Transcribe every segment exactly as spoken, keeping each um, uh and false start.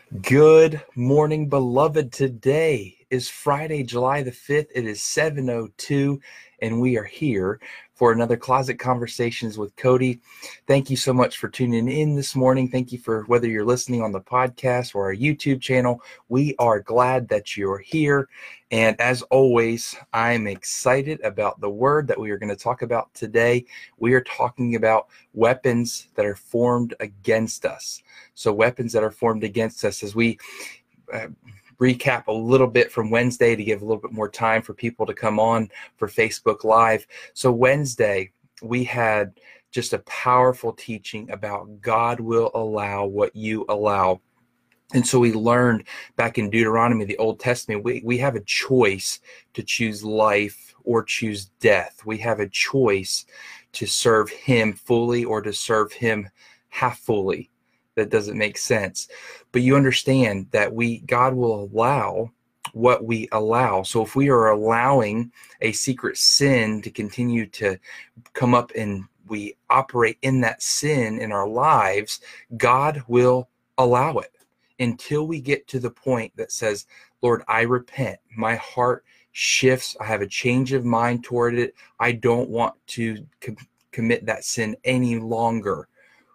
Good morning, beloved. Today is Friday, July the fifth. It is seven oh two, and we are here for another Closet Conversations with Cody. Thank you so much for tuning in this morning. Thank you for whether you're listening on the podcast or our YouTube channel. We are glad that you're here. And as always, I'm excited about the word that we are going to talk about today. We are talking about weapons that are formed against us. So weapons that are formed against us as we uh, recap a little bit from Wednesday to give a little bit more time for people to come on for Facebook Live. So Wednesday, we had just a powerful teaching about God will allow what you allow. And so we learned back in Deuteronomy, the Old Testament, we, we have a choice to choose life or choose death. We have a choice to serve him fully or to serve him half fully. That doesn't make sense. But you understand that we God will allow what we allow. So if we are allowing a secret sin to continue to come up and we operate in that sin in our lives, God will allow it until we get to the point that says, Lord, I repent. My heart shifts. I have a change of mind toward it. I don't want to com- commit that sin any longer.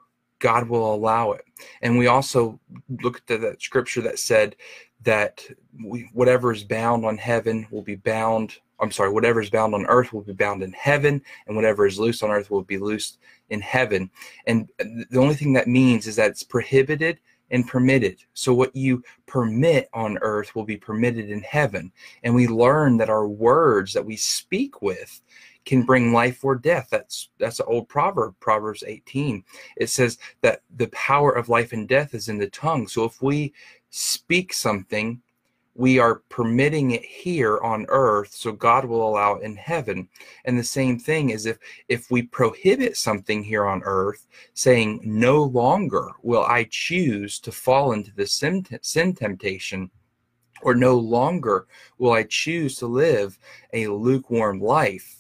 God will allow it. And we also looked at that scripture that said that we, whatever is bound on heaven will be bound. I'm sorry, whatever is bound on earth will be bound in heaven, and whatever is loosed on earth will be loosed in heaven. And the only thing that means is that it's prohibited and permitted. So what you permit on earth will be permitted in heaven. And we learn that our words that we speak with can bring life or death. That's that's an old proverb, Proverbs eighteen. It says that the power of life and death is in the tongue. So if we speak something, we are permitting it here on earth, so God will allow it in heaven. And the same thing is if if we prohibit something here on earth, saying no longer will I choose to fall into the sin, sin temptation, or no longer will I choose to live a lukewarm life,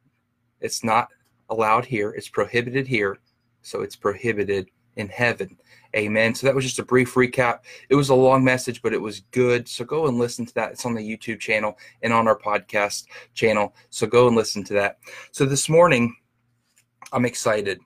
it's not allowed here. It's prohibited here. So it's prohibited in heaven. Amen. So that was just a brief recap. It was a long message, but it was good. So go and listen to that. It's on the YouTube channel and on our podcast channel. So go and listen to that. So this morning, I'm excited.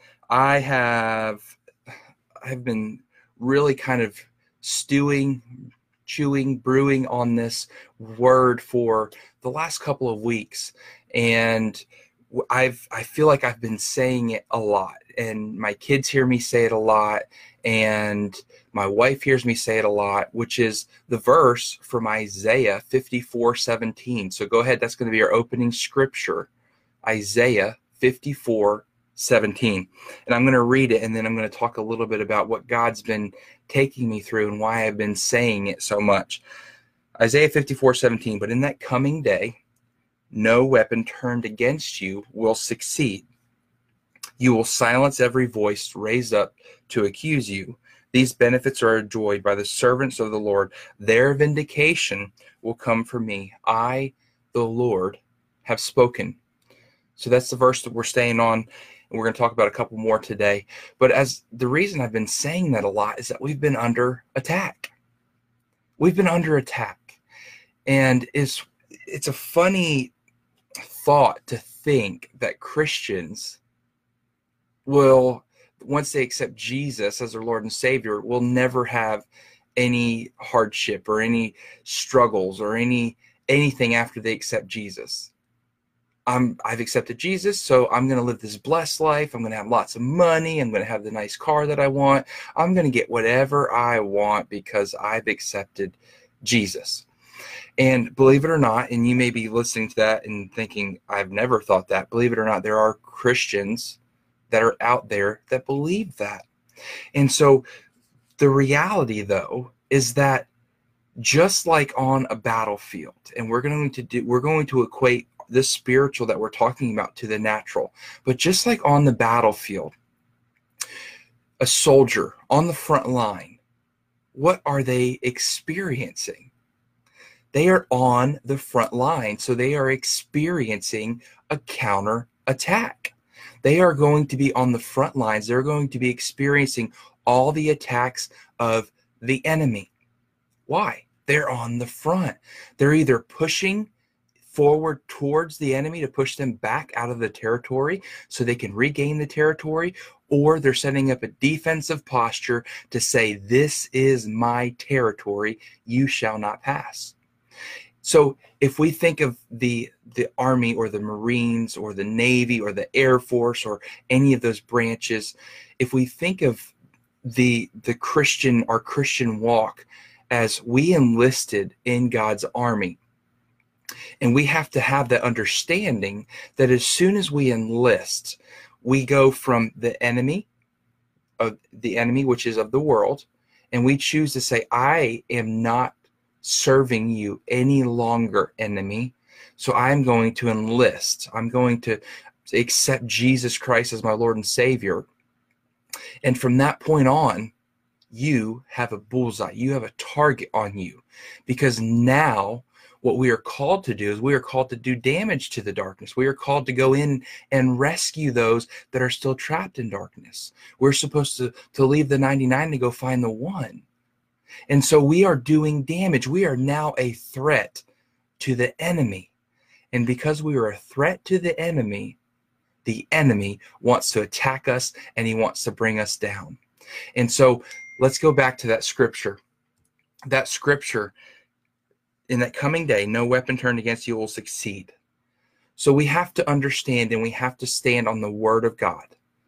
I have, I've been really kind of stewing, chewing, brewing on this word for the last couple of weeks. And I've I feel like I've been saying it a lot, and my kids hear me say it a lot, and my wife hears me say it a lot, which is the verse from Isaiah fifty-four seventeen. So go ahead, that's going to be our opening scripture, Isaiah fifty-four seventeen. And I'm going to read it, and then I'm going to talk a little bit about what God's been taking me through and why I've been saying it so much. Isaiah fifty-four seventeen, but in that coming day, no weapon turned against you will succeed. You will silence every voice raised up to accuse you. These benefits are enjoyed by the servants of the Lord. Their vindication will come from me. I, the Lord, have spoken. So that's the verse that we're staying on, and we're going to talk about a couple more today. But as the reason I've been saying that a lot is that we've been under attack. We've been under attack. And it's, it's a funny thought to think that Christians will, once they accept Jesus as their Lord and Savior, will never have any hardship or any struggles or any anything after they accept Jesus. I'm, I've accepted Jesus, so I'm going to live this blessed life. I'm going to have lots of money. I'm going to have the nice car that I want. I'm going to get whatever I want because I've accepted Jesus. And believe it or not, and you may be listening to that and thinking, I've never thought that. Believe it or not, there are Christians that are out there that believe that. And so the reality, though, is that just like on a battlefield, and we're going to do, we're going to equate the spiritual that we're talking about to the natural, but just like on the battlefield, a soldier on the front line, what are they experiencing? They are on the front line, so they are experiencing a counter attack. They are going to be on the front lines. They're going to be experiencing all the attacks of the enemy. Why? They're on the front. They're either pushing forward towards the enemy to push them back out of the territory so they can regain the territory, or they're setting up a defensive posture to say, this is my territory, you shall not pass. So if we think of the the Army or the Marines or the Navy or the Air Force or any of those branches, if we think of the the Christian, our Christian walk as we enlisted in God's army, and we have to have that understanding that as soon as we enlist, we go from the enemy, of the enemy, which is of the world, and we choose to say, I am not serving you any longer, enemy. So I'm going to enlist. I'm going to accept Jesus Christ as my Lord and Savior. And from that point on, you have a bullseye. You have a target on you, because now what we are called to do is we are called to do damage to the darkness. We are called to go in and rescue those that are still trapped in darkness. We're supposed to, to leave the ninety-nine to go find the one. And so we are doing damage. We are now a threat to the enemy. And because we are a threat to the enemy, the enemy wants to attack us and he wants to bring us down. And so let's go back to that scripture. That scripture, in that coming day, no weapon turned against you will succeed. So we have to understand and we have to stand on the word of God.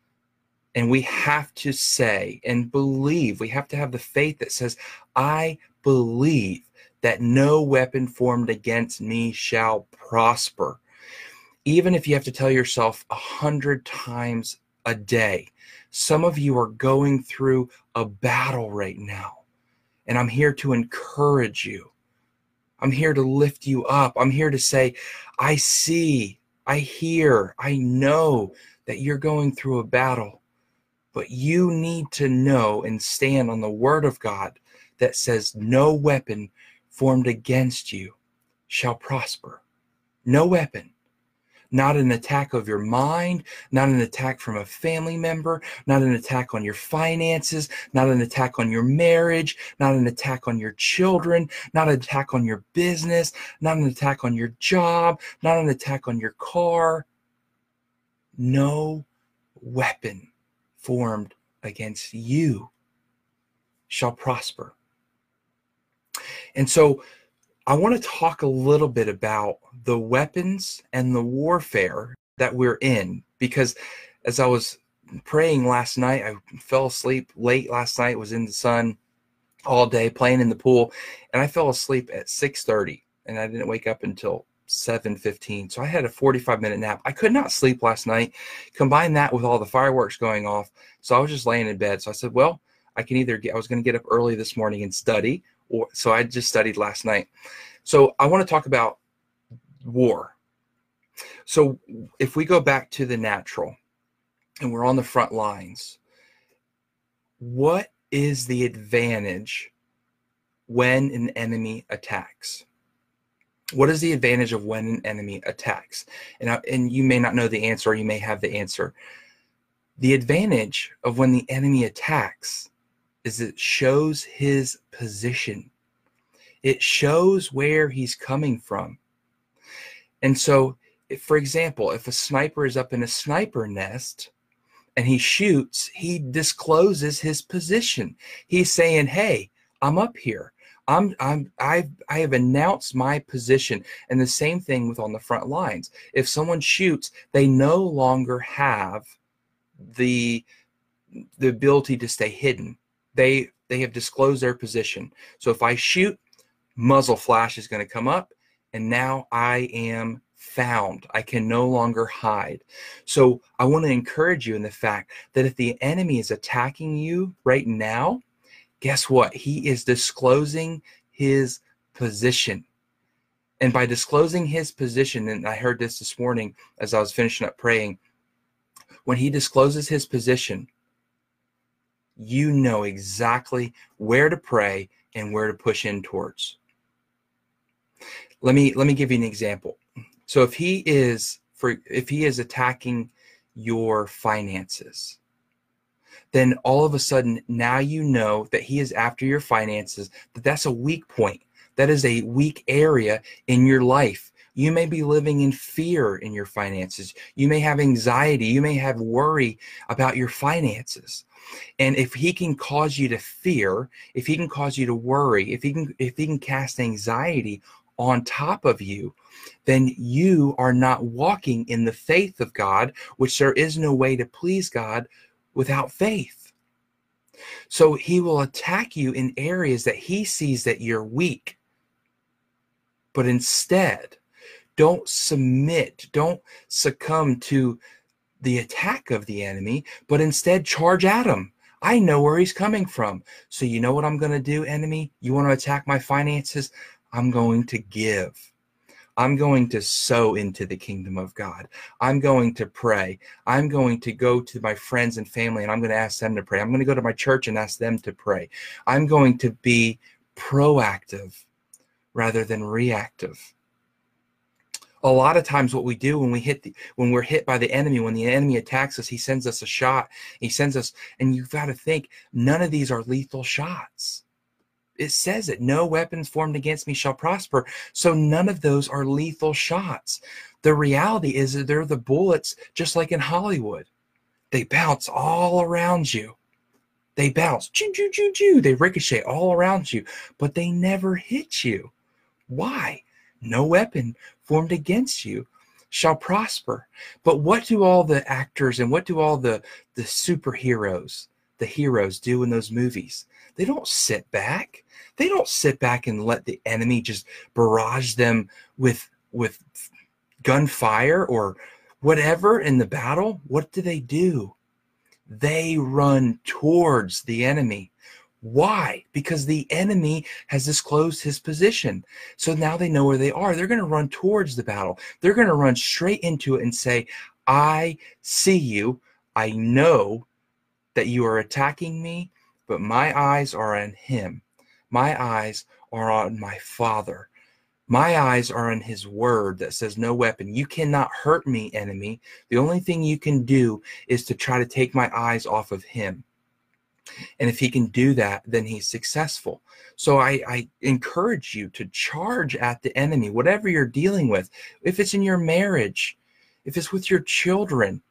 And we have to say and believe, we have to have the faith that says, I believe that no weapon formed against me shall prosper. Even if you have to tell yourself a hundred times a day. Some of you are going through a battle right now. And I'm here to encourage you. I'm here to lift you up. I'm here to say, I see, I hear, I know that you're going through a battle. But you need to know and stand on the word of God that says no weapon formed against you shall prosper. No weapon. Not an attack of your mind, not an attack from a family member, not an attack on your finances, not an attack on your marriage, not an attack on your children, not an attack on your business, not an attack on your job, not an attack on your car. No weapon formed against you shall prosper. And so I want to talk a little bit about the weapons and the warfare that we're in, because as I was praying last night, I fell asleep late last night, was in the sun all day playing in the pool, and I fell asleep at six thirty, and I didn't wake up until seven fifteen. So I had a forty-five minute nap. I could not sleep last night. Combine that with all the fireworks going off. So I was just laying in bed. So I said, well, I can either get, I was going to get up early this morning and study, or so I just studied last night. So I want to talk about war. So if we go back to the natural and we're on the front lines, what is the advantage when an enemy attacks? What is the advantage of when an enemy attacks? And, I, and you may not know the answer, or you may have the answer. The advantage of when the enemy attacks is it shows his position. It shows where he's coming from. And so, if, for example, if a sniper is up in a sniper nest and he shoots, he discloses his position. He's saying, hey, I'm up here. I'm, I'm, I've, I have announced my position. And the same thing with on the front lines. If someone shoots, they no longer have the, the ability to stay hidden. They, they have disclosed their position. So if I shoot, muzzle flash is going to come up, and now I am found. I can no longer hide. So I want to encourage you in the fact that if the enemy is attacking you right now, guess what? He is disclosing his position. And by disclosing his position, and I heard this this morning as I was finishing up praying, when he discloses his position, you know exactly where to pray and where to push in towards. Let me let me give you an example. So if he is for if he is attacking your finances, then all of a sudden, now you know that he is after your finances, that that's a weak point. That is a weak area in your life. You may be living in fear in your finances. You may have anxiety. You may have worry about your finances. And if he can cause you to fear, if he can cause you to worry, if he can, if he can cast anxiety on top of you, then you are not walking in the faith of God, which there is no way to please God without faith. So he will attack you in areas that he sees that you're weak. But instead, don't submit, don't succumb to the attack of the enemy, but instead charge at him. I know where he's coming from. So you know what I'm going to do, enemy? You want to attack my finances? I'm going to give. I'm going to sow into the kingdom of God. I'm going to pray. I'm going to go to my friends and family and I'm going to ask them to pray. I'm going to go to my church and ask them to pray. I'm going to be proactive rather than reactive. A lot of times what we do when we hit the, when we're hit by the enemy, when the enemy attacks us, he sends us a shot. He sends us, and you've got to think, none of these are lethal shots. It says it, no weapons formed against me shall prosper. So none of those are lethal shots. The reality is that they're the bullets, just like in Hollywood. They bounce all around you. They bounce, choo, choo, choo, choo. They ricochet all around you, but they never hit you. Why? No weapon formed against you shall prosper. But what do all the actors and what do all the, the superheroes, the heroes do in those movies? They don't sit back. They don't sit back and let the enemy just barrage them with, with gunfire or whatever in the battle. What do they do? They run towards the enemy. Why? Because the enemy has disclosed his position. So now they know where they are. They're going to run towards the battle. They're going to run straight into it and say, I see you. I know that you are attacking me, but my eyes are on him. My eyes are on my Father. My eyes are on his word that says no weapon. You cannot hurt me, enemy. The only thing you can do is to try to take my eyes off of him. And if he can do that, then he's successful. So I, I encourage you to charge at the enemy, whatever you're dealing with. If it's in your marriage, if it's with your children,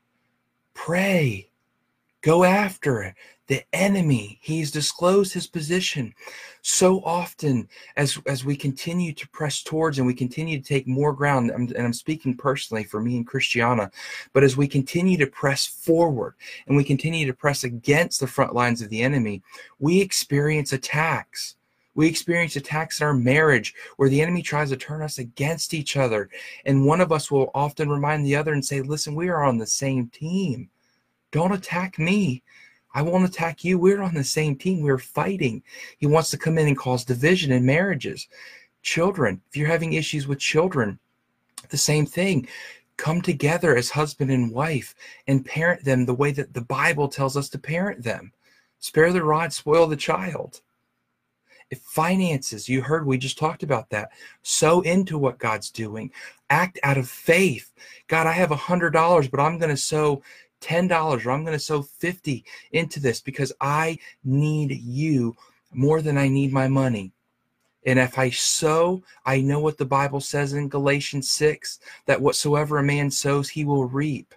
pray. Go after it. The enemy, he's disclosed his position. So often as, as we continue to press towards and we continue to take more ground, and I'm speaking personally for me and Christiana, but as we continue to press forward and we continue to press against the front lines of the enemy, we experience attacks. We experience attacks in our marriage where the enemy tries to turn us against each other. And one of us will often remind the other and say, listen, we are on the same team. Don't attack me. I won't attack you. We're on the same team. We're fighting. He wants to come in and cause division in marriages. Children, if you're having issues with children, the same thing. Come together as husband and wife and parent them the way that the Bible tells us to parent them. Spare the rod, spoil the child. If finances, you heard, we just talked about that. Sow into what God's doing. Act out of faith. God, I have one hundred dollars, but I'm going to sow ten dollars or I'm going to sow fifty into this because I need you more than I need my money. And if I sow, I know what the Bible says in Galatians six, that whatsoever a man sows, he will reap.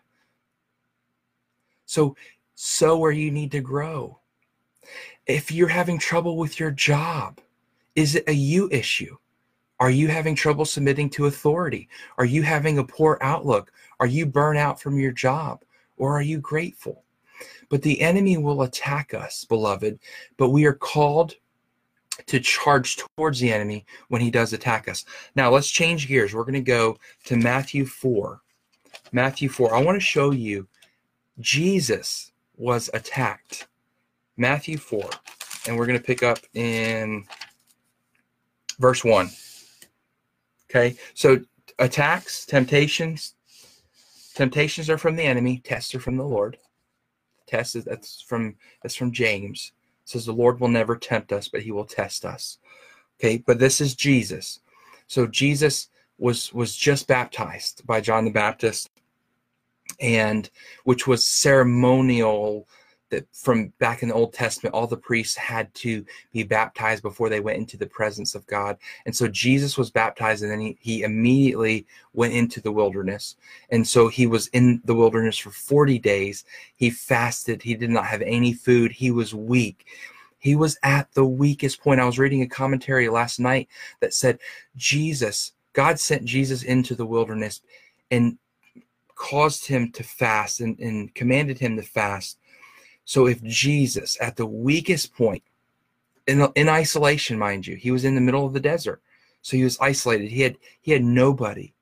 So sow where you need to grow. If you're having trouble with your job, is it a you issue? Are you having trouble submitting to authority? Are you having a poor outlook? Are you burnt out from your job? Or are you grateful? But the enemy will attack us, beloved, but we are called to charge towards the enemy when he does attack us. Now, let's change gears. We're going to go to Matthew four. Matthew four. I want to show you Jesus was attacked. Matthew four. And we're going to pick up in verse one. Okay, so attacks, temptations. Temptations are from the enemy. Tests are from the Lord. Test is that's from that's from James. It says the Lord will never tempt us, but he will test us. Okay, but this is Jesus. So Jesus was was just baptized by John the Baptist, and which was ceremonial. that from back in the Old Testament, all the priests had to be baptized before they went into the presence of God. And so Jesus was baptized, and then he, he immediately went into the wilderness. And so he was in the wilderness for forty days. He fasted. He did not have any food. He was weak. He was at the weakest point. I was reading a commentary last night that said Jesus, God sent Jesus into the wilderness and caused him to fast and, and commanded him to fast. So if Jesus, at the weakest point, in, in isolation, mind you, he was in the middle of the desert. So he was isolated. He had, he had nobody.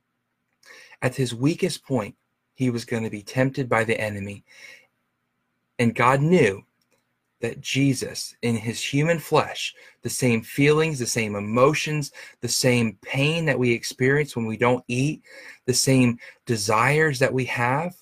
At his weakest point, he was going to be tempted by the enemy. And God knew that Jesus, in his human flesh, the same feelings, the same emotions, the same pain that we experience when we don't eat, the same desires that we have,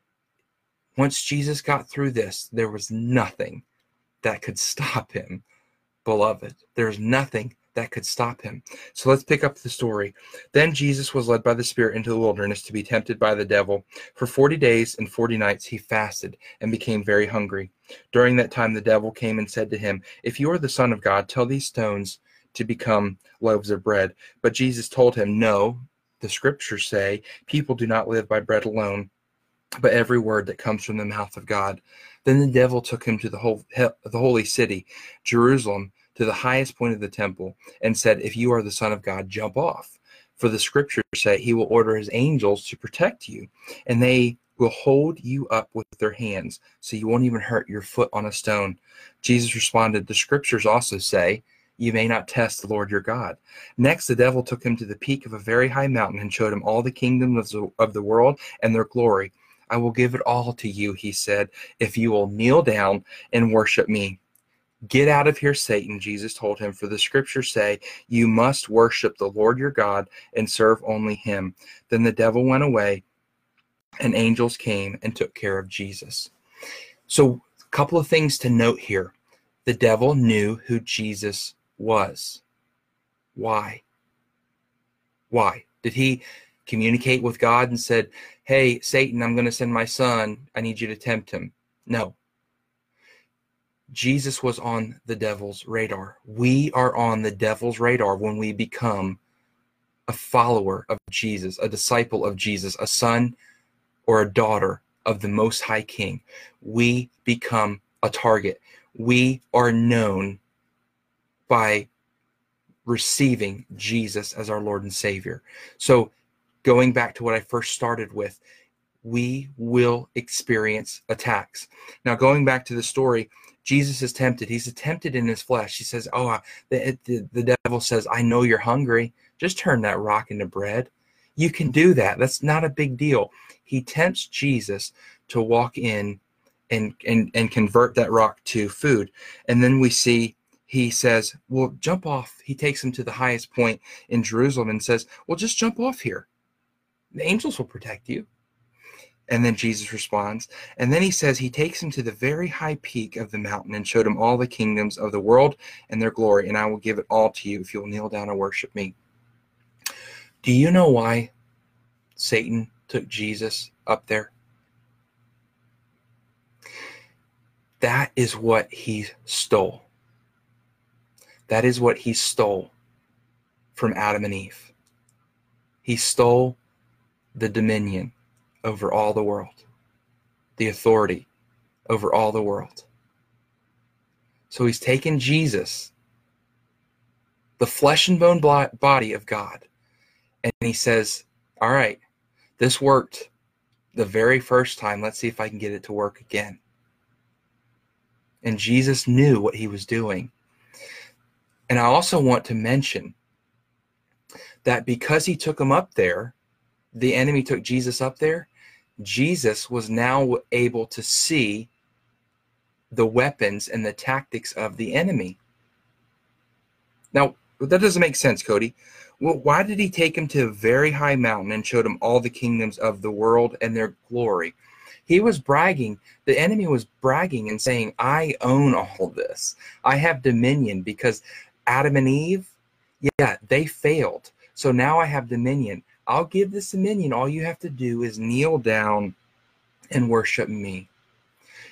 once Jesus got through this, there was nothing that could stop him, beloved. There's nothing that could stop him. So let's pick up the story. Then Jesus was led by the Spirit into the wilderness to be tempted by the devil. For forty days and forty nights he fasted and became very hungry. During that time the devil came and said to him, "If you are the Son of God, tell these stones to become loaves of bread." But Jesus told him, "No, the scriptures say, people do not live by bread alone, but every word that comes from the mouth of God." Then the devil took him to the whole, the holy city, Jerusalem, to the highest point of the temple, and said, "If you are the Son of God, jump off. For the scriptures say he will order his angels to protect you, and they will hold you up with their hands, so you won't even hurt your foot on a stone." Jesus responded, "The scriptures also say, you may not test the Lord your God." Next, the devil took him to the peak of a very high mountain and showed him all the kingdoms of the world and their glory. "I will give it all to you," he said, "if you will kneel down and worship me." "Get out of here, Satan," Jesus told him, "for the scriptures say you must worship the Lord your God and serve only him." Then the devil went away, and angels came and took care of Jesus. So a couple of things to note here. The devil knew who Jesus was. Why? Why? Did he communicate with God and said, "Hey, Satan, I'm going to send my son. I need you to tempt him"? No. Jesus was on the devil's radar. We are on the devil's radar when we become a follower of Jesus, a disciple of Jesus, a son or a daughter of the Most High King. We become a target. We are known by receiving Jesus as our Lord and Savior. So going back to what I first started with, we will experience attacks. Now, going back to the story, Jesus is tempted. He's tempted in his flesh. He says, oh, uh, the, the, the devil says, "I know you're hungry. Just turn that rock into bread." You can do that. That's not a big deal. He tempts Jesus to walk in and, and, and convert that rock to food. And then we see he says, "Well, jump off." He takes him to the highest point in Jerusalem and says, "Well, just jump off here. The angels will protect you." And then Jesus responds. And then he says he takes him to the very high peak of the mountain and showed him all the kingdoms of the world and their glory. "And I will give it all to you if you will kneel down and worship me." Do you know why Satan took Jesus up there? That is what he stole. That is what he stole from Adam and Eve. He stole the dominion over all the world, the authority over all the world. So he's taken Jesus, the flesh and bone body of God, and he says, "All right, this worked the very first time. Let's see if I can get it to work again." And Jesus knew what he was doing. And I also want to mention that because he took him up there, the enemy took Jesus up there, Jesus was now able to see the weapons and the tactics of the enemy. Now, that doesn't make sense, Cody. Well, why did he take him to a very high mountain and showed him all the kingdoms of the world and their glory? He was bragging. The enemy was bragging and saying, "I own all this. I have dominion," because Adam and Eve, yeah, they failed. So now I have dominion. I'll give this dominion. All you have to do is kneel down and worship me.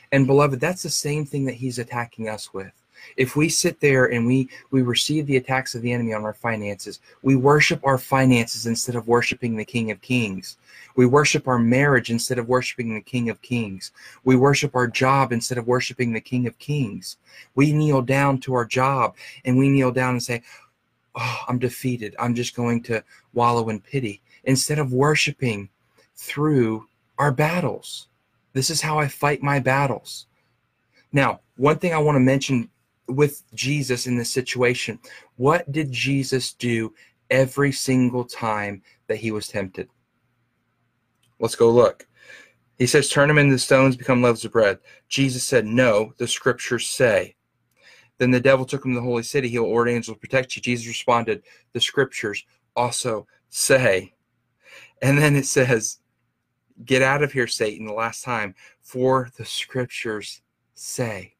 And beloved, that's the same thing that he's attacking us with. If we sit there and we, we receive the attacks of the enemy on our finances, we worship our finances instead of worshiping the King of Kings. We worship our marriage instead of worshiping the King of Kings. We worship our job instead of worshiping the King of Kings. We kneel down to our job and we kneel down and say, oh, I'm defeated. I'm just going to wallow in pity, instead of worshiping through our battles. This is how I fight my battles. Now, one thing I want to mention with Jesus in this situation, what did Jesus do every single time that he was tempted? Let's go look. He says, turn them into stones, become loaves of bread. Jesus said, no, the scriptures say. Then the devil took him to the holy city. He'll order angels to protect you. Jesus responded, the scriptures also say. And then it says, get out of here, Satan, the last time, for the scriptures say.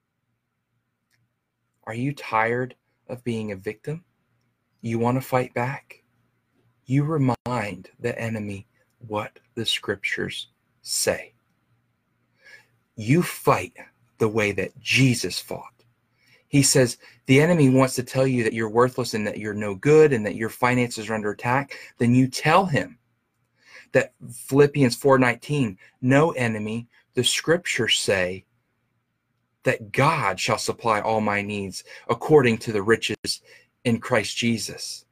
Are you tired of being a victim? You want to fight back? You remind the enemy what the scriptures say. You fight the way that Jesus fought. He says the enemy wants to tell you that you're worthless and that you're no good and that your finances are under attack. Then you tell him that Philippians four nineteen, no, enemy, the scriptures say that God shall supply all my needs according to the riches in Christ Jesus.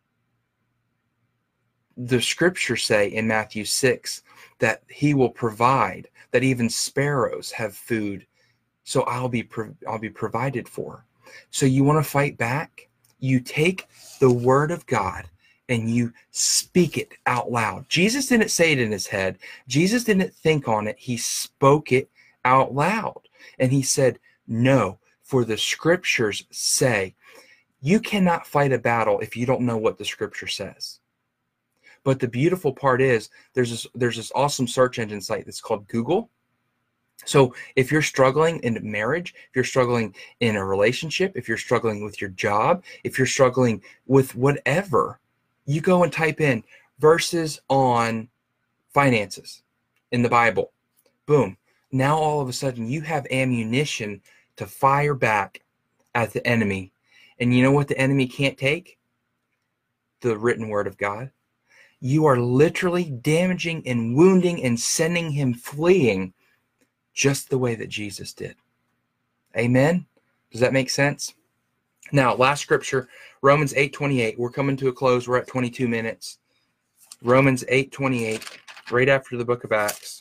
The scriptures say in Matthew six that he will provide, that even sparrows have food, so I'll be I'll be provided for. So you want to fight back? You take the word of God and you speak it out loud. Jesus didn't say it in his head. Jesus didn't think on it. He spoke it out loud. And he said, no, for the scriptures say. You cannot fight a battle if you don't know what the scripture says. But the beautiful part is there's this, there's this awesome search engine site that's called Google. So if you're struggling in marriage, if you're struggling in a relationship, if you're struggling with your job, if you're struggling with whatever, you go and type in verses on finances in the Bible. Boom. Now all of a sudden you have ammunition to fire back at the enemy. And you know what the enemy can't take? The written word of God. You are literally damaging and wounding and sending him fleeing just the way that Jesus did. Amen? Does that make sense? Now, last scripture, Romans eight twenty-eight. We're coming to a close. We're at twenty-two minutes. Romans eight twenty-eight, right after the book of Acts.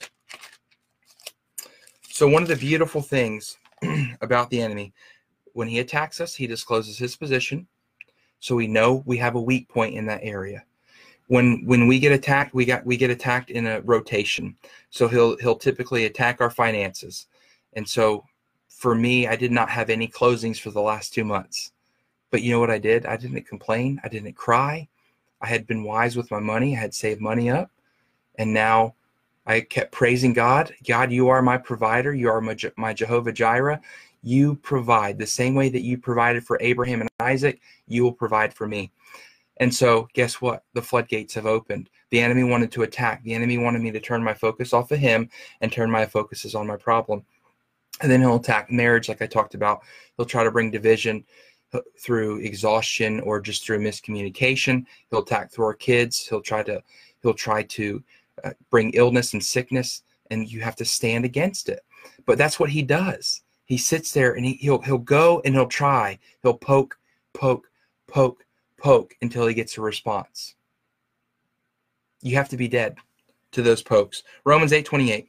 So one of the beautiful things about the enemy, when he attacks us, he discloses his position. So we know we have a weak point in that area. When when we get attacked, we got we get attacked in a rotation. So he'll he'll typically attack our finances. And so for me, I did not have any closings for the last two months. But you know what I did? I didn't complain. I didn't cry. I had been wise with my money. I had saved money up. And now I kept praising God. God, you are my provider. You are my, my Jehovah Jireh. You provide the same way that you provided for Abraham and Isaac. You will provide for me. And so guess what? The floodgates have opened. The enemy wanted to attack. The enemy wanted me to turn my focus off of him and turn my focuses on my problem. And then he'll attack marriage, like I talked about. He'll try to bring division through exhaustion or just through miscommunication. He'll attack through our kids. He'll try to he'll try to uh, bring illness and sickness, and you have to stand against it. But that's what he does. He sits there and he, he'll he'll go and he'll try. He'll poke, poke, poke, poke until he gets a response. You have to be dead to those pokes. Romans eight twenty-eight.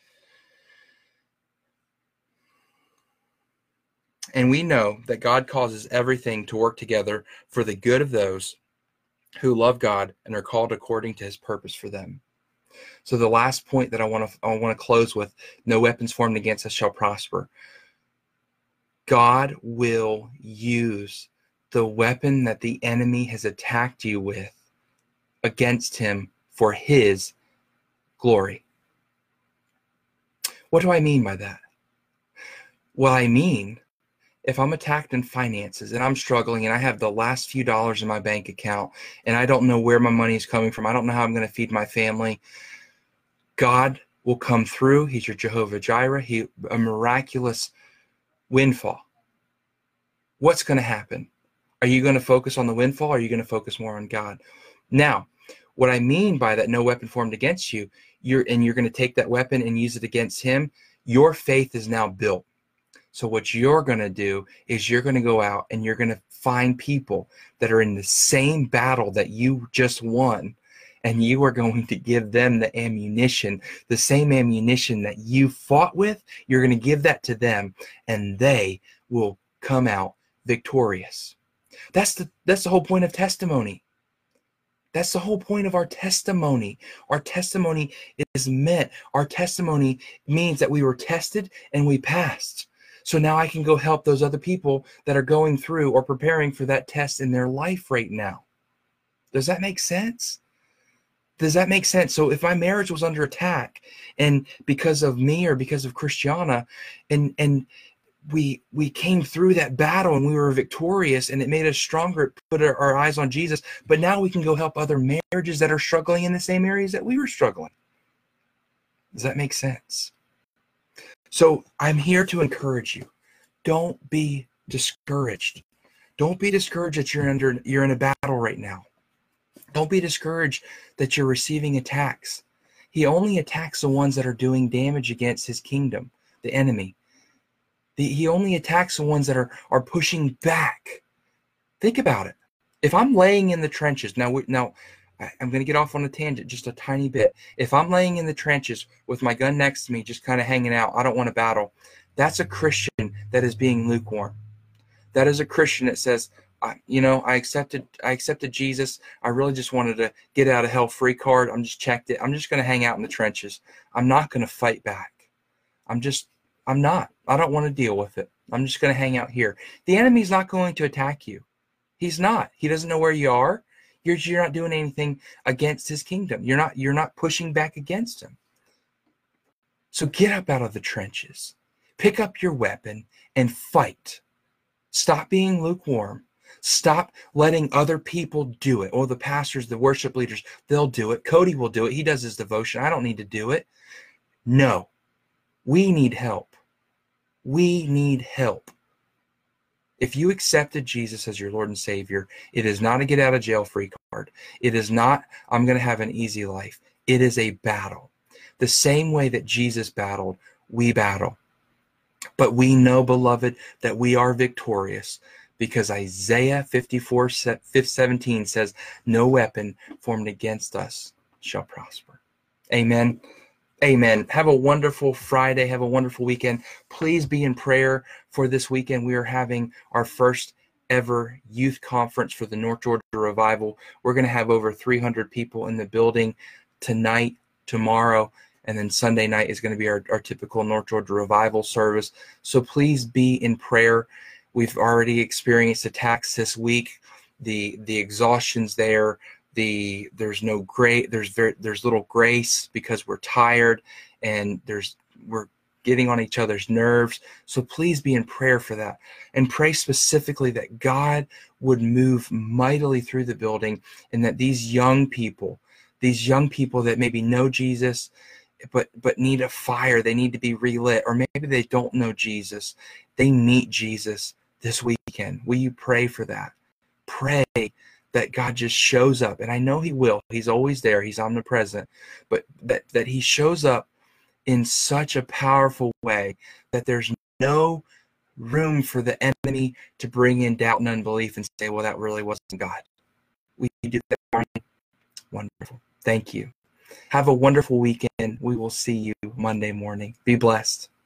And we know that God causes everything to work together for the good of those who love God and are called according to his purpose for them. So the last point that I want to I want to close with, no weapons formed against us shall prosper. God will use the weapon that the enemy has attacked you with against him for his glory. What do I mean by that? Well, I mean, if I'm attacked in finances and I'm struggling and I have the last few dollars in my bank account and I don't know where my money is coming from, I don't know how I'm going to feed my family, God will come through. He's your Jehovah Jireh. He, a miraculous windfall. What's going to happen? Are you going to focus on the windfall, or are you going to focus more on God? Now, what I mean by that, no weapon formed against you, you're and you're going to take that weapon and use it against him. Your faith is now built. So what you're going to do is you're going to go out and you're going to find people that are in the same battle that you just won. And you are going to give them the ammunition, the same ammunition that you fought with. You're going to give that to them, and they will come out victorious. That's the that's the whole point of testimony. That's the whole point of our testimony. Our testimony is meant, our testimony means that we were tested and we passed. So now I can go help those other people that are going through or preparing for that test in their life right now. Does that make sense? Does that make sense? So if my marriage was under attack, and because of me or because of Christiana, and and we we came through that battle and we were victorious, and it made us stronger, it put our, our eyes on Jesus, but now we can go help other marriages that are struggling in the same areas that we were struggling. Does that make sense? So I'm here to encourage you. Don't be discouraged. Don't be discouraged that you're under you're in a battle right now. Don't be discouraged that you're receiving attacks. He only attacks the ones that are doing damage against his kingdom, the enemy. The, he only attacks the ones that are, are pushing back. Think about it. If I'm laying in the trenches, now, now I'm going to get off on a tangent just a tiny bit. If I'm laying in the trenches with my gun next to me, just kind of hanging out, I don't want to battle. That's a Christian that is being lukewarm. That is a Christian that says, I, you know, I accepted, I accepted Jesus. I really just wanted to get out of hell free card. I'm just checked it. I'm just going to hang out in the trenches. I'm not going to fight back. I'm just, I'm not. I don't want to deal with it. I'm just going to hang out here. The enemy's not going to attack you. He's not. He doesn't know where you are. You're, you're not doing anything against his kingdom. You're not, you're not pushing back against him. So get up out of the trenches. Pick up your weapon and fight. Stop being lukewarm. Stop letting other people do it. Oh, the pastors, the worship leaders, they'll do it. Cody will do it. He does his devotion. I don't need to do it. No. We need help. We need help. If you accepted Jesus as your Lord and Savior, it is not a get out of jail free card. It is not, I'm going to have an easy life. It is a battle. The same way that Jesus battled, we battle. But we know, beloved, that we are victorious, because Isaiah fifty-four, seventeen says, no weapon formed against us shall prosper. Amen. Amen. Have a wonderful Friday. Have a wonderful weekend. Please be in prayer for this weekend. We are having our first ever youth conference for the North Georgia Revival. We're going to have over three hundred people in the building tonight, tomorrow, and then Sunday night is going to be our, our typical North Georgia Revival service. So please be in prayer. We've already experienced attacks this week. The the exhaustion's there. The there's no great there's very there's little grace because we're tired, and there's we're getting on each other's nerves. So please be in prayer for that, and pray specifically that God would move mightily through the building, and that these young people, these young people that maybe know Jesus, but but need a fire, they need to be relit, or maybe they don't know Jesus, they meet Jesus this weekend. Will you pray for that? Pray that God just shows up. And I know he will. He's always there. He's omnipresent. But that, that he shows up in such a powerful way that there's no room for the enemy to bring in doubt and unbelief and say, well, that really wasn't God. We do that. Wonderful. Thank you. Have a wonderful weekend. We will see you Monday morning. Be blessed.